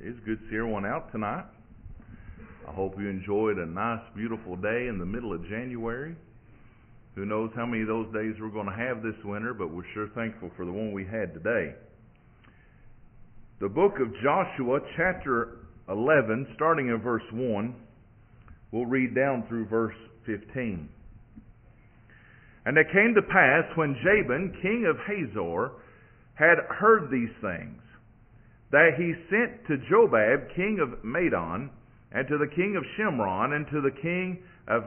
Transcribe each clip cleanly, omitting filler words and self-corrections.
It's good to see everyone out tonight. I hope you enjoyed a nice, beautiful day in the middle of January. Who knows how many of those days we're going to have this winter, but we're sure thankful for the one we had today. The book of Joshua, chapter 11, starting in verse 1, we'll read down through verse 15. And it came to pass when Jabin, king of Hazor, had heard these things, that he sent to Jobab, king of Madon, and to the king of Shimron, and to the king of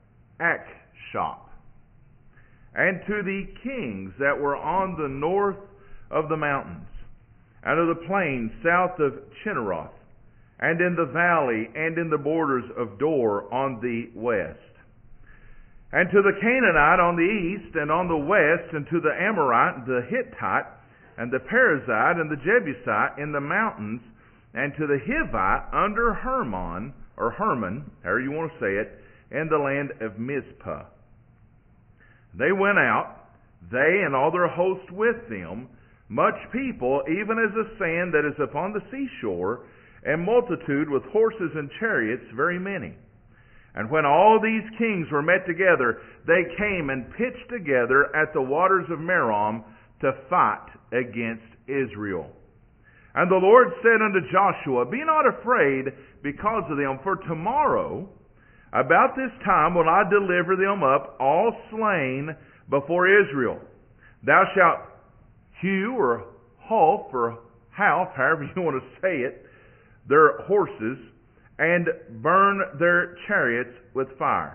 Akshap, and to the kings that were on the north of the mountains, and of the plain south of Chinneroth, and in the valley, and in the borders of Dor on the west, and to the Canaanite on the east and on the west, and to the Amorite, the Hittite, and the Perizzite, and the Jebusite in the mountains, and to the Hivite under Hermon, or Hermon, however you want to say it, in the land of Mizpah. They went out, they and all their host with them, much people, even as the sand that is upon the seashore, and multitude with horses and chariots, very many. And when all these kings were met together, they came and pitched together at the waters of Merom to fight against Israel. And the Lord said unto Joshua, Be not afraid because of them, for tomorrow about this time will I deliver them up, all slain, before Israel. Thou shalt hew or half or half, however you want to say it, their horses, and burn their chariots with fire.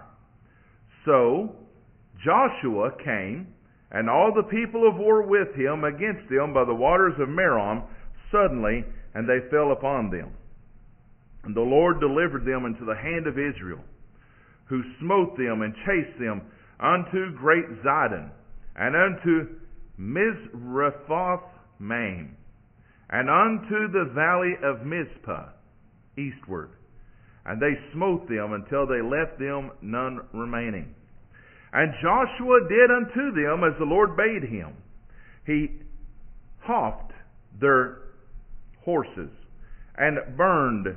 So Joshua came, and all the people of war with him against them by the waters of Merom suddenly, and they fell upon them. And the Lord delivered them into the hand of Israel, who smote them and chased them unto Great Zidon, and unto Mizrephoth Maim, and unto the valley of Mizpah eastward. And they smote them until they left them none remaining. And Joshua did unto them as the Lord bade him. He houghed their horses, and burnt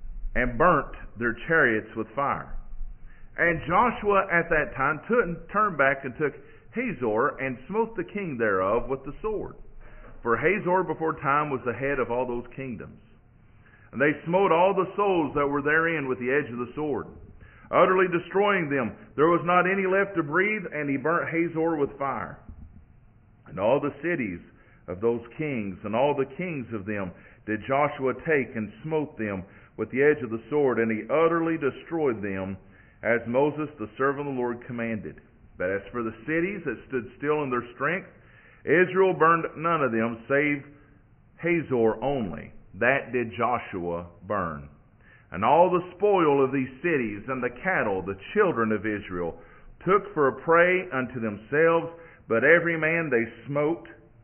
their chariots with fire. And Joshua at that time turned back and took Hazor, and smote the king thereof with the sword. For Hazor before time was the head of all those kingdoms. And they smote all the souls that were therein with the edge of the sword, utterly destroying them. There was not any left to breathe, and he burnt Hazor with fire. And all the cities of those kings, and all the kings of them, did Joshua take, and smote them with the edge of the sword, and he utterly destroyed them, as Moses the servant of the Lord commanded. But as for the cities that stood still in their strength, Israel burned none of them, save Hazor only. That did Joshua burn. And all the spoil of these cities, and the cattle, the children of Israel, took for a prey unto themselves, but every man they smote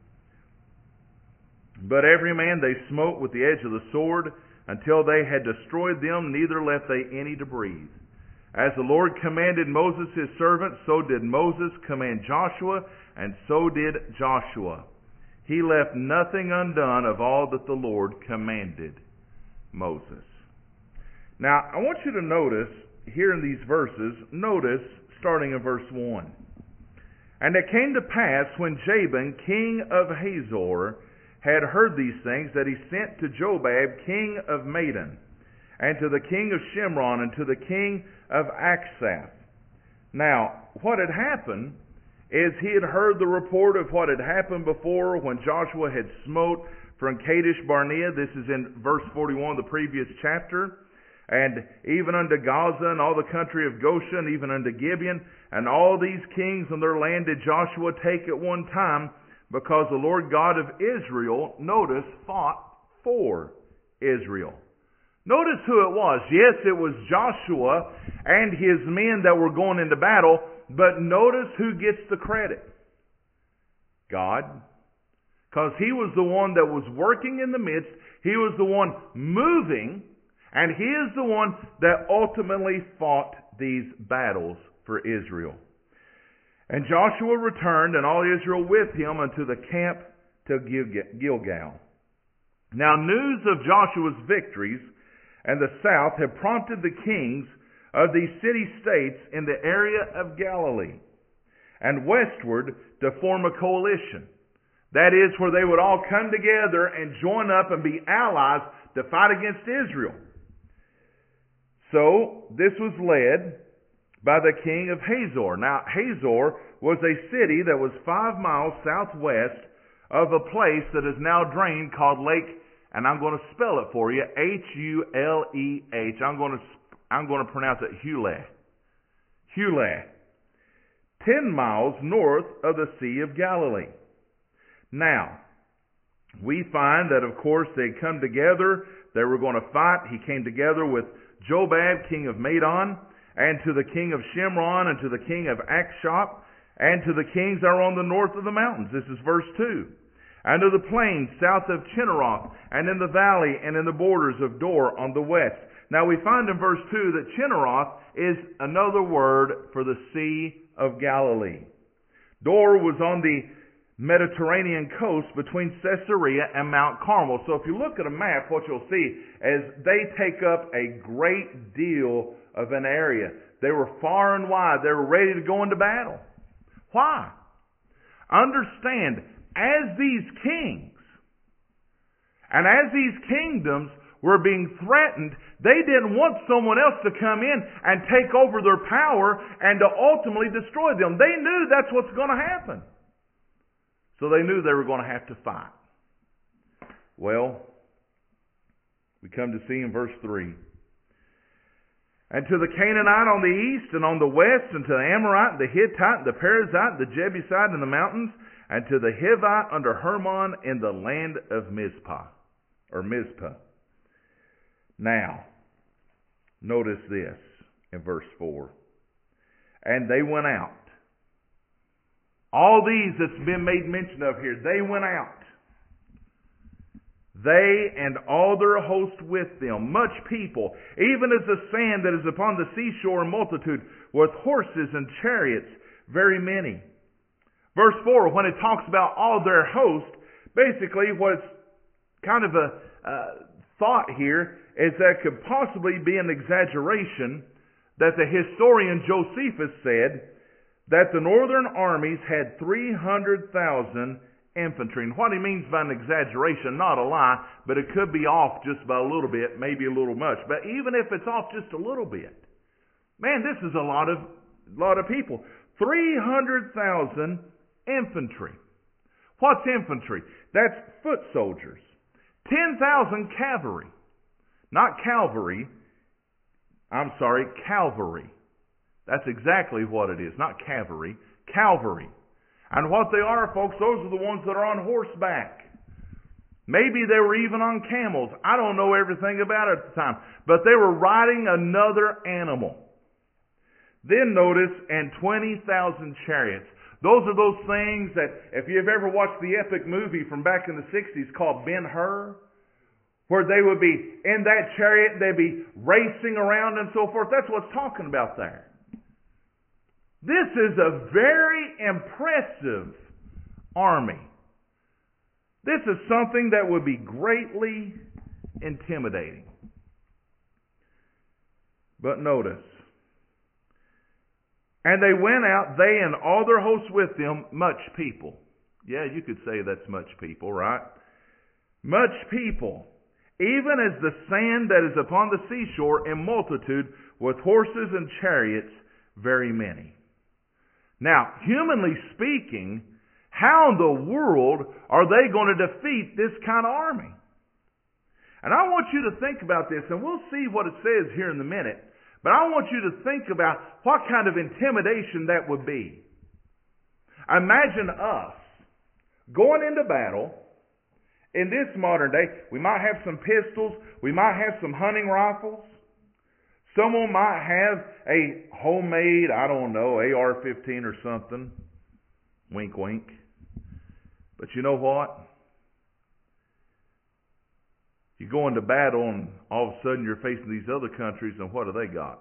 with the edge of the sword, until they had destroyed them, neither left they any to breathe. As the Lord commanded Moses his servant, so did Moses command Joshua, and so did Joshua. He left nothing undone of all that the Lord commanded Moses. Now, I want you to notice here in these verses, starting in verse 1. And it came to pass when Jabin, king of Hazor, had heard these things, that he sent to Jobab, king of Madon, and to the king of Shimron, and to the king of Akshap. Now, what had happened is he had heard the report of what had happened before when Joshua had smote from Kadesh Barnea. This is in verse 41 of the previous chapter. And even unto Gaza and all the country of Goshen, even unto Gibeon, and all these kings and their land did Joshua take at one time, because the Lord God of Israel, notice, fought for Israel. Notice who it was. Yes, it was Joshua and his men that were going into battle, but notice who gets the credit. God. Because he was the one that was working in the midst. He was the one moving, and he is the one that ultimately fought these battles for Israel. And Joshua returned, and all Israel with him, unto the camp to Gilgal. Now news of Joshua's victories and the south have prompted the kings of these city-states in the area of Galilee and westward to form a coalition. That is, where they would all come together and join up and be allies to fight against Israel. So, this was led by the king of Hazor. Now, Hazor was a city that was 5 miles southwest of a place that is now drained called Lake, and I'm going to spell it for you, H-U-L-E-H. I'm going to pronounce it Huleh. Huleh. 10 miles north of the Sea of Galilee. Now, we find that, of course, they come together. They were going to fight. He came together with Jobab, king of Madon, and to the king of Shimron, and to the king of Akshop, and to the kings that are on the north of the mountains. This is verse 2. And to the plains south of Chinneroth, and in the valley, and in the borders of Dor on the west. Now we find in verse 2 that Chinneroth is another word for the Sea of Galilee. Dor was on the Mediterranean coast between Caesarea and Mount Carmel. So if you look at a map, what you'll see is they take up a great deal of an area. They were far and wide. They were ready to go into battle. Why? Understand, as these kings and as these kingdoms were being threatened, they didn't want someone else to come in and take over their power and to ultimately destroy them. They knew that's what's going to happen. So they knew they were going to have to fight. Well, we come to see in verse 3. And to the Canaanite on the east and on the west, and to the Amorite, the Hittite, the Perizzite, the Jebusite in the mountains, and to the Hivite under Hermon in the land of Mizpah. Now, notice this in verse 4. And they went out. All these that's been made mention of here, they went out. They and all their host with them, much people, even as the sand that is upon the seashore in multitude, with horses and chariots, very many. Verse 4, when it talks about all their host, basically what's kind of a thought here is that could possibly be an exaggeration that the historian Josephus said that the northern armies had 300,000 infantry. And what he means by an exaggeration, not a lie, but it could be off just by a little bit, maybe a little much. But even if it's off just a little bit, man, this is a lot of people. 300,000 infantry. What's infantry? That's foot soldiers. 10,000 cavalry. Not cavalry. Cavalry. That's exactly what it is. Not cavalry. Cavalry. And what they are, folks, those are the ones that are on horseback. Maybe they were even on camels. I don't know everything about it at the time. But they were riding another animal. Then notice, and 20,000 chariots. Those are those things that, if you've ever watched the epic movie from back in the 60s called Ben-Hur, where they would be in that chariot, they'd be racing around and so forth. That's what's talking about there. This is a very impressive army. This is something that would be greatly intimidating. But notice, and they went out, they and all their hosts with them, much people. Yeah, you could say that's much people, right? Much people, even as the sand that is upon the seashore in multitude, with horses and chariots, very many. Now, humanly speaking, how in the world are they going to defeat this kind of army? And I want you to think about this, and we'll see what it says here in a minute. But I want you to think about what kind of intimidation that would be. Imagine us going into battle. In this modern day, we might have some pistols, we might have some hunting rifles. Someone might have a homemade, AR-15 or something. Wink, wink. But you know what? You go into battle and all of a sudden you're facing these other countries, and what do they got?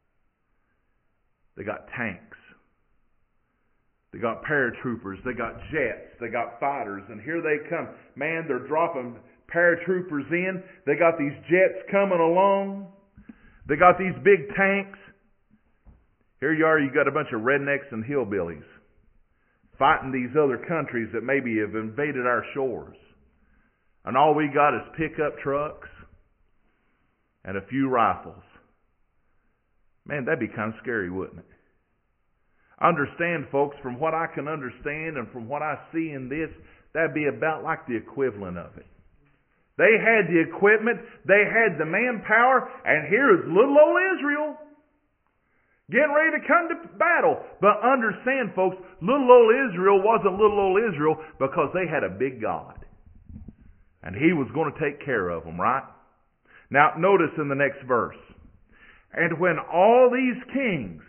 They got tanks. They got paratroopers. They got jets. They got fighters. And here they come. Man, they're dropping paratroopers in. They got these jets coming along. They got these big tanks. Here you are, you got a bunch of rednecks and hillbillies fighting these other countries that maybe have invaded our shores. And all we got is pickup trucks and a few rifles. Man, that'd be kind of scary, wouldn't it? Understand, folks, from what I can understand and from what I see in this, that'd be about like the equivalent of it. They had the equipment, they had the manpower, and here is little old Israel getting ready to come to battle. But understand, folks, little old Israel wasn't little old Israel because they had a big God. And He was going to take care of them, right? Now, notice in the next verse. And when all these kings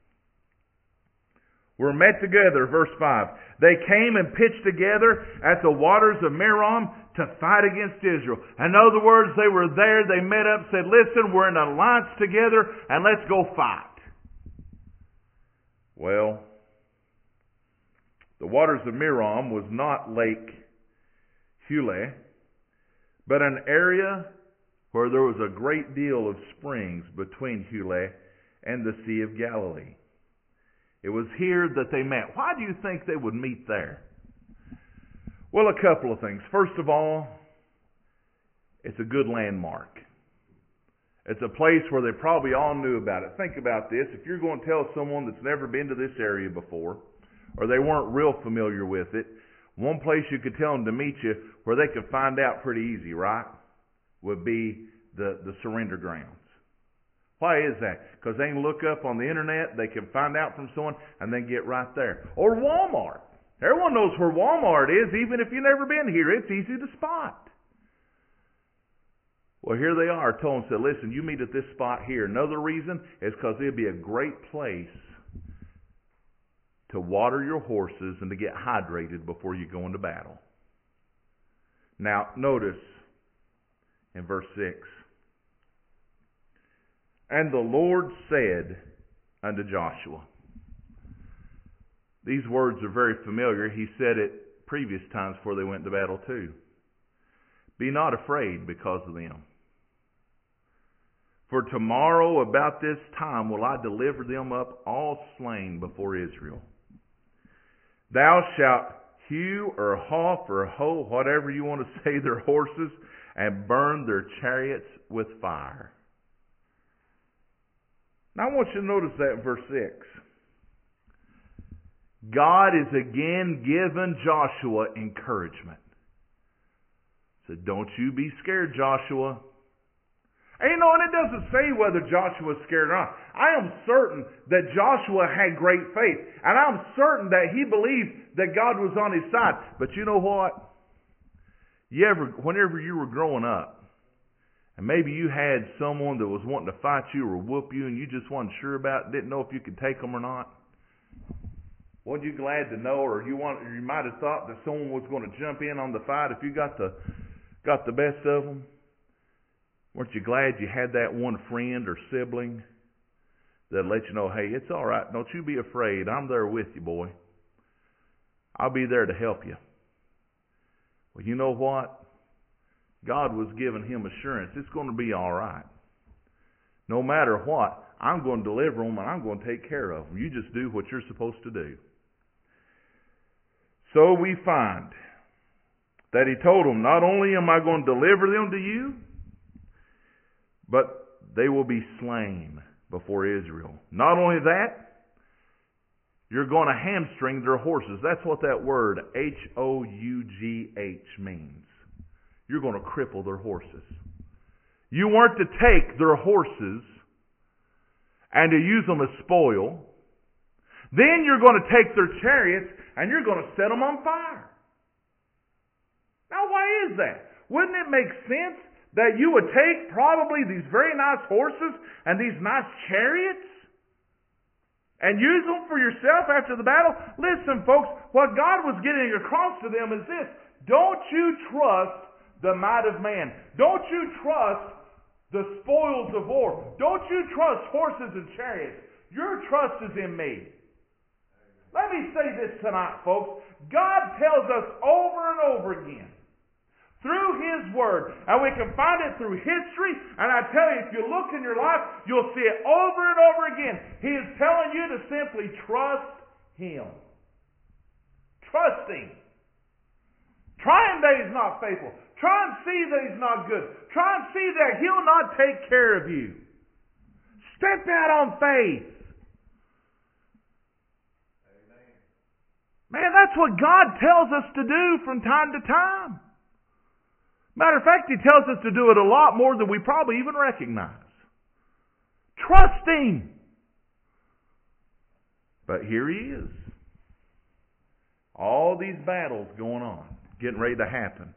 were met together, verse 5, they came and pitched together at the waters of Merom to fight against Israel. In other words, they were there, they met up, said, listen, we're in an alliance together, and let's go fight. Well, the waters of Merom was not Lake Huleh, but an area where there was a great deal of springs between Huleh and the Sea of Galilee. It was here that they met. Why do you think they would meet there? Well, a couple of things. First of all, it's a good landmark. It's a place where they probably all knew about it. Think about this. If you're going to tell someone that's never been to this area before, or they weren't real familiar with it, one place you could tell them to meet you where they could find out pretty easy, right, would be the surrender grounds. Why is that? Because they can look up on the internet, they can find out from someone, and then get right there. Or Walmart. Everyone knows where Walmart is, even if you've never been here. It's easy to spot. Well, here they are, told them, said, listen, you meet at this spot here. Another reason is because it'd be a great place to water your horses and to get hydrated before you go into battle. Now, notice in verse 6. And the Lord said unto Joshua. These words are very familiar. He said it previous times before they went to battle too. Be not afraid because of them. For tomorrow about this time will I deliver them up all slain before Israel. Thou shalt hew or hough or hoe, whatever you want to say, their horses, and burn their chariots with fire. Now I want you to notice that in verse 6. God is again giving Joshua encouragement. He said, don't you be scared, Joshua. And and it doesn't say whether Joshua was scared or not. I am certain that Joshua had great faith. And I'm certain that he believed that God was on his side. But you know what? Whenever you were growing up, and maybe you had someone that was wanting to fight you or whoop you, and you just wasn't sure about it, didn't know if you could take them or not. Wasn't you glad to know, or you might have thought that someone was going to jump in on the fight if you got the best of them? Weren't you glad you had that one friend or sibling that let you know, hey, it's all right. Don't you be afraid. I'm there with you, boy. I'll be there to help you. Well, you know what? God was giving him assurance. It's going to be all right. No matter what, I'm going to deliver them and I'm going to take care of them. You just do what you're supposed to do. So we find that he told them, not only am I going to deliver them to you, but they will be slain before Israel. Not only that, you're going to hamstring their horses. That's what that word Hough means. You're going to cripple their horses. You weren't to take their horses and to use them as spoil. Then you're going to take their chariots and you're going to set them on fire. Now, why is that? Wouldn't it make sense that you would take probably these very nice horses and these nice chariots and use them for yourself after the battle? Listen, folks, what God was getting across to them is this. Don't you trust the might of man. Don't you trust the spoils of war. Don't you trust horses and chariots. Your trust is in me. Let me say this tonight, folks. God tells us over and over again, Through His Word. And we can find it through history. And I tell you, if you look in your life, you'll see it over and over again. He is telling you to simply trust Him. Trust Him. Try and that He's not faithful. Try and see that He's not good. Try and see that He'll not take care of you. Step out on faith. Amen. Man, that's what God tells us to do from time to time. Matter of fact, He tells us to do it a lot more than we probably even recognize. Trust Him. But here He is. All these battles going on, getting ready to happen.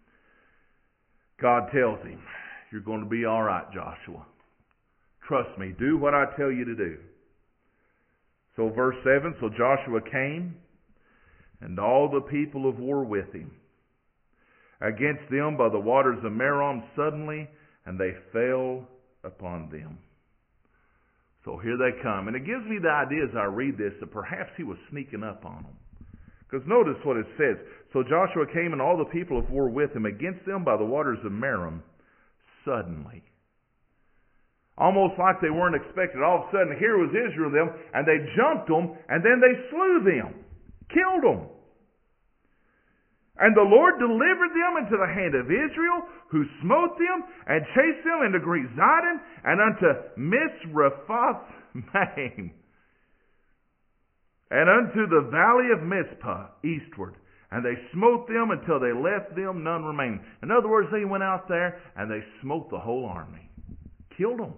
God tells him, you're going to be all right, Joshua. Trust me. Do what I tell you to do. So verse 7, so Joshua came, and all the people of war with him, against them by the waters of Merom suddenly, and they fell upon them. So here they come. And it gives me the idea as I read this that perhaps he was sneaking up on them. Because notice what it says. So Joshua came and all the people of war with him against them by the waters of Merom suddenly. Almost like they weren't expected. All of a sudden, here was Israel them, and they jumped them, and then they slew them. Killed them. And the Lord delivered them into the hand of Israel, who smote them, and chased them into Great Zidon, and unto Misrephoth-Maim, and unto the valley of Mizpah, eastward. And they smote them until they left them none remaining. In other words, they went out there, and they smote the whole army. Killed them.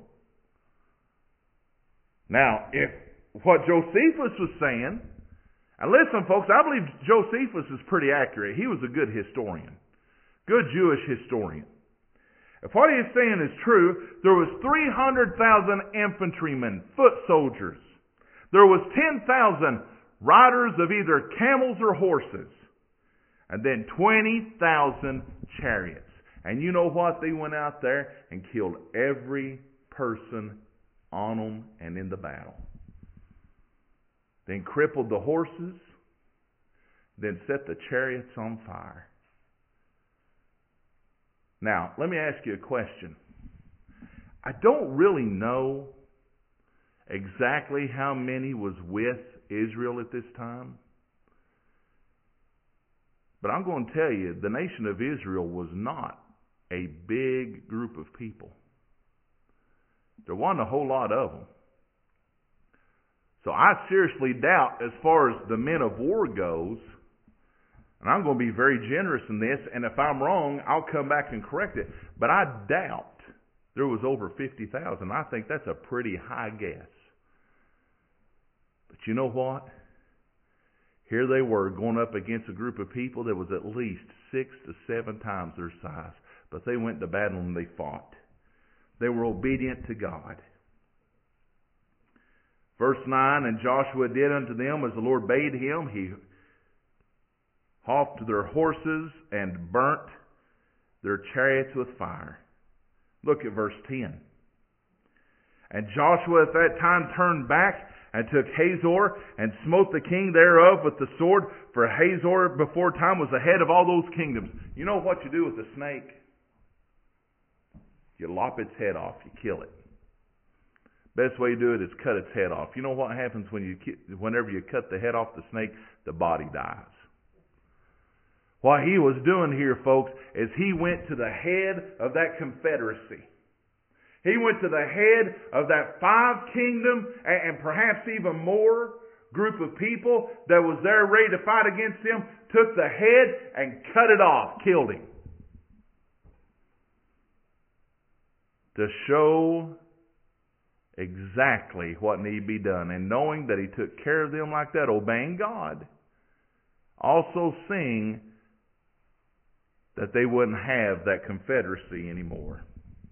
Now, if what Josephus was saying, and listen, folks, I believe Josephus is pretty accurate. He was a good historian. Good Jewish historian. If what he is saying is true, there was 300,000 infantrymen, foot soldiers. There was 10,000 riders of either camels or horses. And then 20,000 chariots. And you know what? They went out there and killed every person on them and in the battle. Then crippled the horses, then set the chariots on fire. Now, let me ask you a question. I don't really know exactly how many was with Israel at this time. But I'm going to tell you, the nation of Israel was not a big group of people. There wasn't a whole lot of them. So I seriously doubt, as far as the men of war goes, and I'm going to be very generous in this, and if I'm wrong, I'll come back and correct it, but I doubt there was over 50,000. I think that's a pretty high guess. But you know what? Here they were going up against a group of people that was at least 6 to 7 times their size. But they went to battle and they fought. They were obedient to God. Verse 9, and Joshua did unto them as the Lord bade him. He houghed their horses and burnt their chariots with fire. Look at verse 10. And Joshua at that time turned back and took Hazor and smote the king thereof with the sword. For Hazor before time was the head of all those kingdoms. You know what you do with a snake? You lop its head off. You kill it. Best way to do it is cut its head off. You know what happens whenever you cut the head off the snake? The body dies. What he was doing here, folks, is he went to the head of that confederacy. He went to the head of that 5 kingdom and perhaps even more group of people that was there ready to fight against him, took the head and cut it off, killed him. To show exactly what need to be done. And knowing that he took care of them like that, obeying God, also seeing that they wouldn't have that confederacy anymore.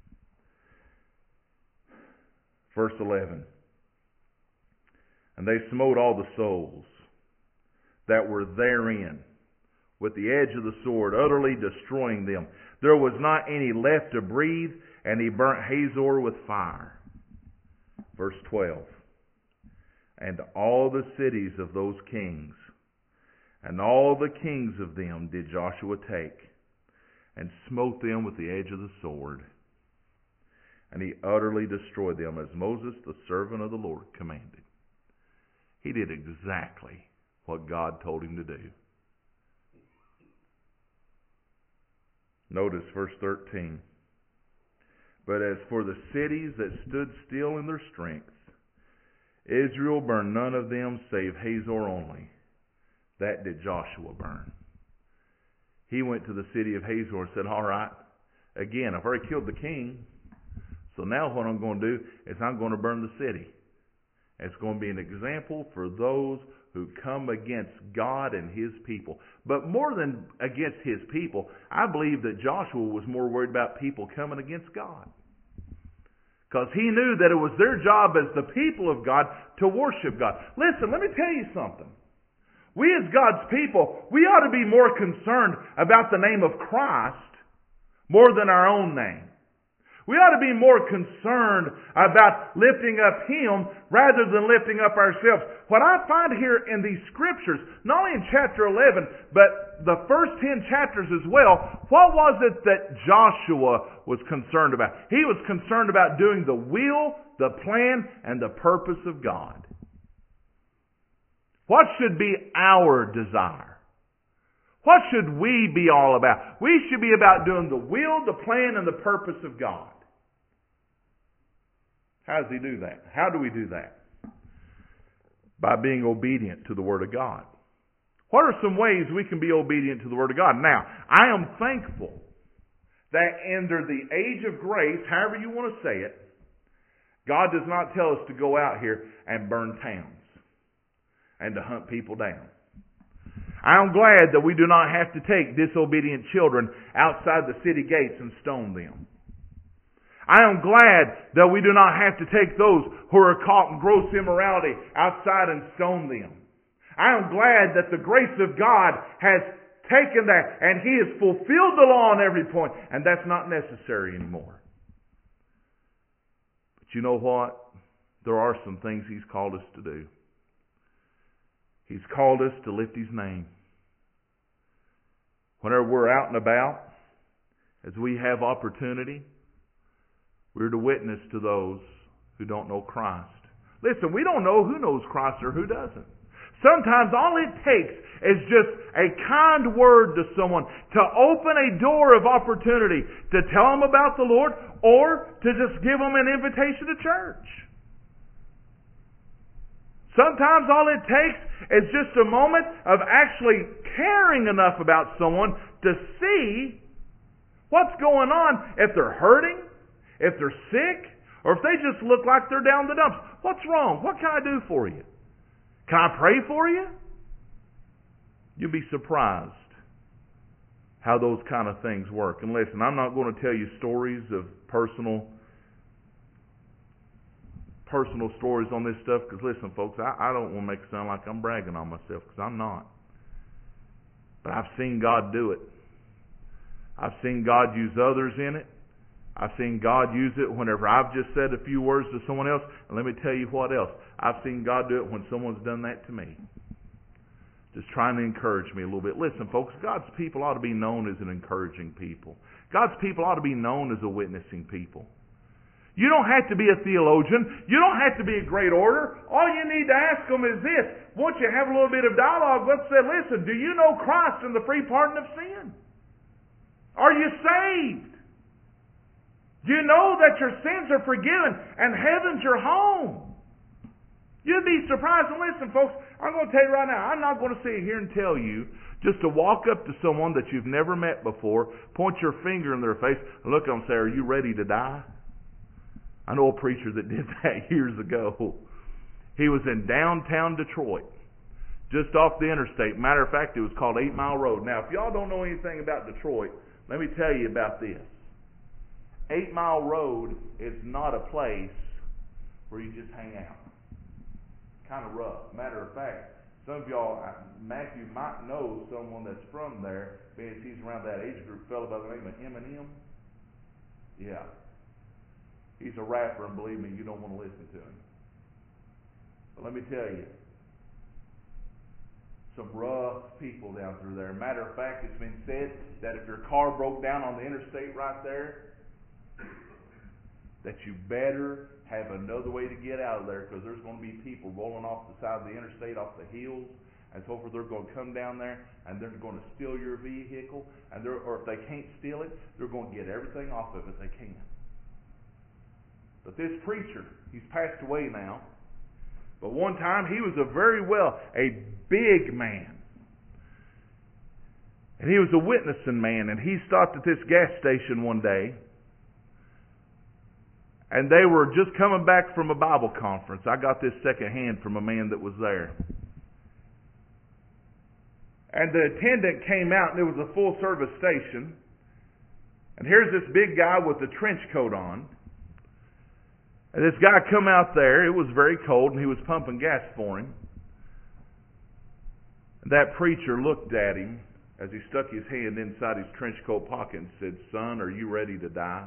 Verse 11. And they smote all the souls that were therein with the edge of the sword, utterly destroying them. There was not any left to breathe, and he burnt Hazor with fire. Verse 12. And all the cities of those kings, and all the kings of them did Joshua take, and smote them with the edge of the sword. And he utterly destroyed them, as Moses, the servant of the Lord, commanded. He did exactly what God told him to do. Notice verse 13. But as for the cities that stood still in their strength, Israel burned none of them save Hazor only. That did Joshua burn. He went to the city of Hazor and said, all right, again, I've already killed the king, so now what I'm going to do is I'm going to burn the city. It's going to be an example for those who come against God and His people. But more than against His people, I believe that Joshua was more worried about people coming against God. Because he knew that it was their job as the people of God to worship God. Listen, let me tell you something. We as God's people, we ought to be more concerned about the name of Christ more than our own name. We ought to be more concerned about lifting up Him rather than lifting up ourselves. What I find here in these scriptures, not only in chapter 11, but the first 10 chapters as well, what was it that Joshua was concerned about? He was concerned about doing the will, the plan, and the purpose of God. What should be our desire? What should we be all about? We should be about doing the will, the plan, and the purpose of God. How does He do that? How do we do that? By being obedient to the Word of God. What are some ways we can be obedient to the Word of God? Now, I am thankful that under the age of grace, however you want to say it, God does not tell us to go out here and burn towns and to hunt people down. I am glad that we do not have to take disobedient children outside the city gates and stone them. I am glad that we do not have to take those who are caught in gross immorality outside and stone them. I am glad that the grace of God has taken that and He has fulfilled the law on every point, and that's not necessary anymore. But you know what? There are some things He's called us to do. He's called us to lift His name. Whenever we're out and about, as we have opportunity, we're to witness to those who don't know Christ. Listen, we don't know who knows Christ or who doesn't. Sometimes all it takes is just a kind word to someone to open a door of opportunity to tell them about the Lord or to just give them an invitation to church. Sometimes all it takes is just a moment of actually caring enough about someone to see what's going on. If they're hurting, if they're sick, or if they just look like they're down the dumps. What's wrong? What can I do for you? Can I pray for you? You'll be surprised how those kind of things work. And listen, I'm not going to tell you stories of personal stories on this stuff, because listen, folks, I don't want to make it sound like I'm bragging on myself, because I'm not. But I've seen God do it. I've seen God use others in it. I've seen God use it whenever I've just said a few words to someone else. And let me tell you what else. I've seen God do it when someone's done that to me. Just trying to encourage me a little bit. Listen, folks, God's people ought to be known as an encouraging people. God's people ought to be known as a witnessing people. You don't have to be a theologian. You don't have to be a great orator. All you need to ask them is this. Once you have a little bit of dialogue, let's say, listen, do you know Christ and the free pardon of sin? Are you saved? Do you know that your sins are forgiven and heaven's your home? You'd be surprised. And listen, folks, I'm going to tell you right now, I'm not going to sit here and tell you just to walk up to someone that you've never met before, point your finger in their face, and look at them and say, are you ready to die? I know a preacher that did that years ago. He was in downtown Detroit, just off the interstate. Matter of fact, it was called 8 Mile Road. Now, if y'all don't know anything about Detroit, let me tell you about this. 8 Mile Road is not a place where you just hang out. Kind of rough. Matter of fact, some of y'all, Matthew might know someone that's from there, being he's around that age group, fellow by the name of Eminem. Yeah. He's a rapper, and believe me, you don't want to listen to him. But let me tell you, some rough people down through there. Matter of fact, it's been said that if your car broke down on the interstate right there, that you better have another way to get out of there, because there's going to be people rolling off the side of the interstate, off the hills, and so forth. They're going to come down there, and they're going to steal your vehicle, or if they can't steal it, they're going to get everything off of it they can. But this preacher, he's passed away now. But one time he was a big man. And he was a witnessing man. And he stopped at this gas station one day. And they were just coming back from a Bible conference. I got this secondhand from a man that was there. And the attendant came out, and it was a full service station. And here's this big guy with a trench coat on. And this guy come out there. It was very cold, and he was pumping gas for him. And that preacher looked at him as he stuck his hand inside his trench coat pocket and said, "Son, are you ready to die?"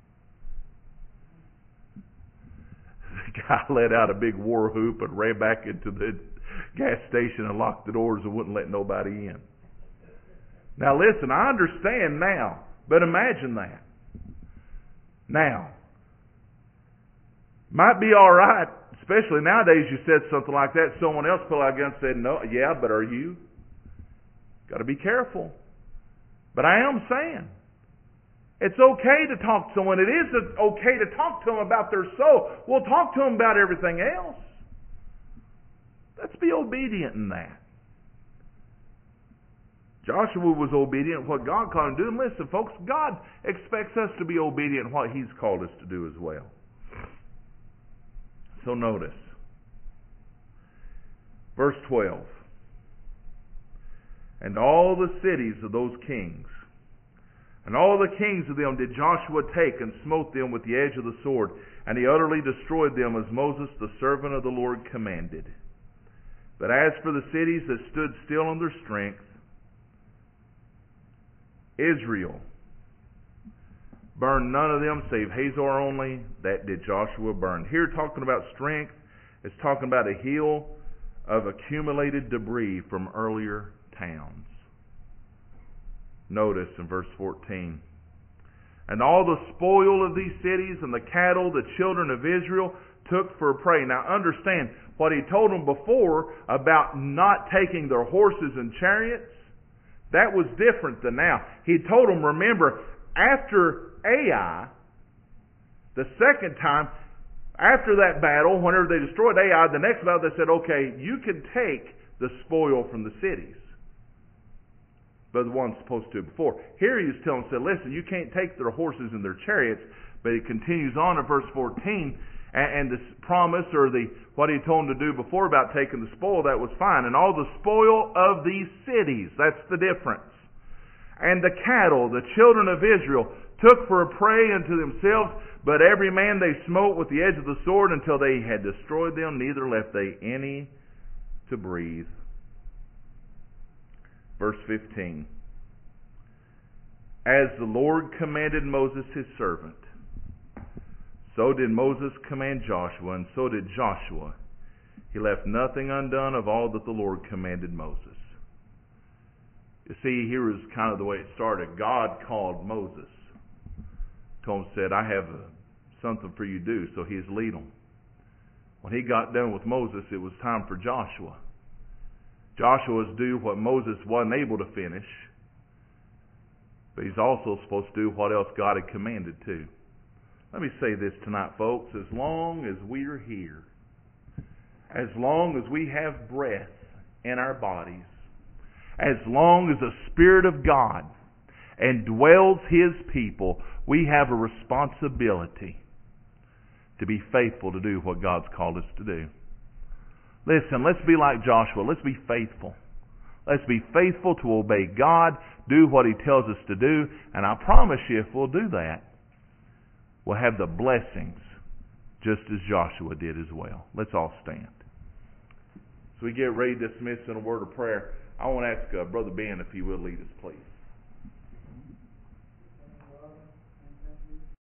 The guy let out a big war whoop and ran back into the gas station and locked the doors and wouldn't let nobody in. Now listen, I understand now, but imagine that. Now, might be all right, especially nowadays. You said something like that, someone else pulled out a gun and said, "No, yeah, but are you?" Got to be careful. But I am saying, it's okay to talk to someone. It is okay to talk to them about their soul. We'll talk to them about everything else. Let's be obedient in that. Joshua was obedient in what God called him to do. And listen, folks, God expects us to be obedient in what He's called us to do as well. So notice, verse 12. And all the cities of those kings, and all the kings of them did Joshua take, and smote them with the edge of the sword, and he utterly destroyed them, as Moses the servant of the Lord commanded. But as for the cities that stood still in their strength, Israel burned none of them save Hazor only, that did Joshua burn. Here, talking about strength, it's talking about a hill of accumulated debris from earlier towns. Notice in verse 14. And all the spoil of these cities and the cattle the children of Israel took for a prey. Now understand what he told them before about not taking their horses and chariots. That was different than now. He told them, remember, after Ai, the second time, after that battle, whenever they destroyed Ai, the next battle they said, okay, you can take the spoil from the cities. But the one's supposed to before. Here he was telling them, said, listen, you can't take their horses and their chariots. But he continues on in verse 14, and this promise, or what he told them to do before about taking the spoil, that was fine. And all the spoil of these cities, that's the difference. And the cattle, the children of Israel, took for a prey unto themselves, but every man they smote with the edge of the sword until they had destroyed them, neither left they any to breathe. Verse 15. As the Lord commanded Moses his servant, so did Moses command Joshua, and so did Joshua. He left nothing undone of all that the Lord commanded Moses. You see, here is kind of the way it started. God called Moses. Told him, said, I have something for you to do. So he's lead them. When he got done with Moses, it was time for Joshua. Joshua was to do what Moses wasn't able to finish. But he's also supposed to do what else God had commanded to. Let me say this tonight, folks. As long as we're here, as long as we have breath in our bodies, as long as the Spirit of God indwells His people, we have a responsibility to be faithful to do what God's called us to do. Listen, let's be like Joshua. Let's be faithful. Let's be faithful to obey God, do what He tells us to do, and I promise you, if we'll do that, we'll have the blessings just as Joshua did as well. Let's all stand. So we get ready to dismiss in a word of prayer. I want to ask Brother Ben if he will lead us, please.